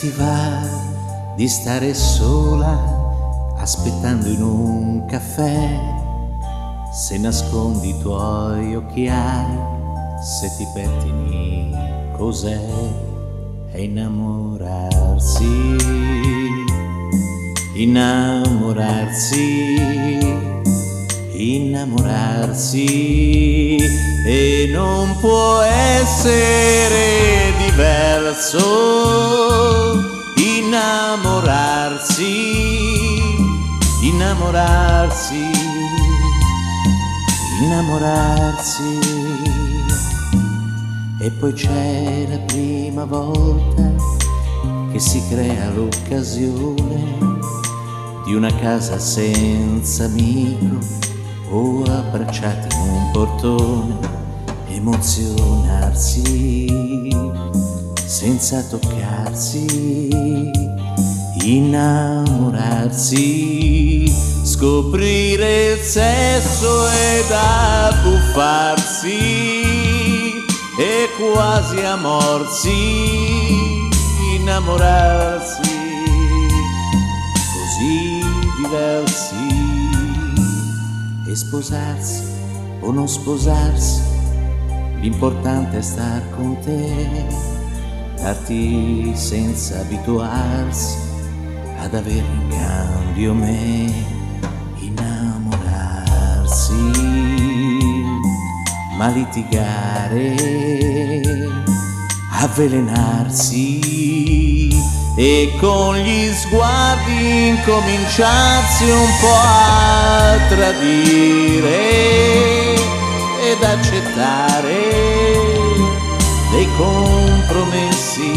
ti va di stare sola aspettando in un caffè, se nascondi i tuoi occhiali, se ti pettini, cos'è? È innamorarsi, innamorarsi, innamorarsi, e non può essere diverso. Innamorarsi, innamorarsi, innamorarsi. E poi c'è la prima volta che si crea l'occasione di una casa senza amico o abbracciati in un portone, emozionarsi senza toccarsi, innamorarsi, scoprire il sesso ed abbuffarsi e quasi amorsi, innamorarsi, così diversi. E sposarsi o non sposarsi, l'importante è star con te, darti senza abituarsi ad avere in cambio me, innamorarsi, ma litigare, avvelenarsi e con gli sguardi incominciarsi un po' a tradire ed accettare dei compromessi,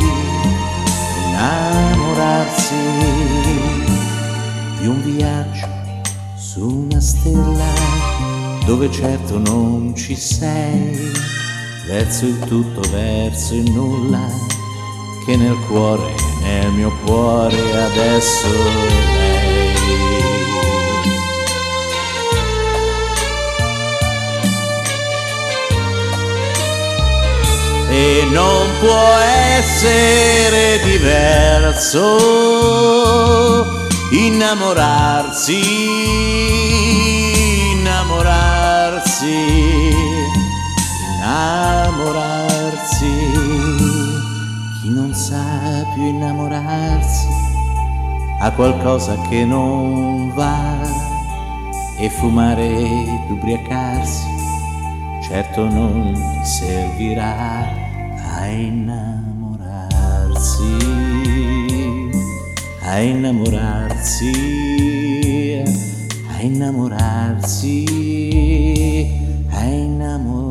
innamorarsi di un viaggio su una stella dove certo non ci sei, verso il tutto, verso il nulla, che nel cuore, nel mio cuore adesso lei. E non può essere diverso. Innamorarsi, innamorarsi, innamorarsi. Chi non sa più innamorarsi ha qualcosa che non va, e fumare ed ubriacarsi certo non gli servirà a innamorarsi, a innamorarsi, a innamorarsi, a innamorarsi.